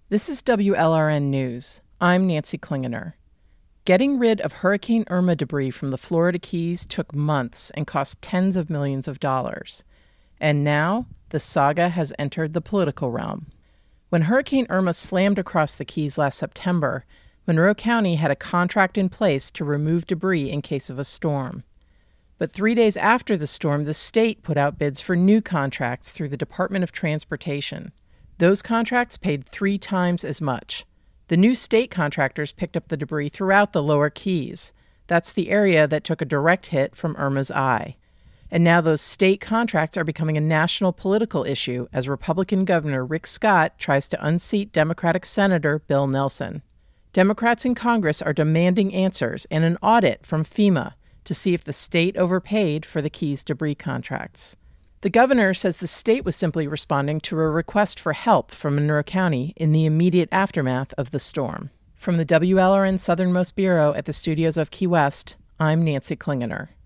This is WLRN News. I'm Nancy Klingener. Getting rid of Hurricane Irma debris from the Florida Keys took months and cost tens of millions of dollars. And now, the saga has entered the political realm. When Hurricane Irma slammed across the Keys last September, Monroe County had a contract in place to remove debris in case of a storm. But 3 days after the storm, the state put out bids for new contracts through the Department of Transportation. Those contracts paid 3 times as much. The new state contractors picked up the debris throughout the lower Keys. That's the area that took a direct hit from Irma's eye. And now those state contracts are becoming a national political issue as Republican Governor Rick Scott tries to unseat Democratic Senator Bill Nelson. Democrats in Congress are demanding answers and an audit from FEMA to see if the state overpaid for the Keys debris contracts. The governor says the state was simply responding to a request for help from Monroe County in the immediate aftermath of the storm. From the WLRN Southernmost Bureau at the studios of Key West, I'm Nancy Klingener.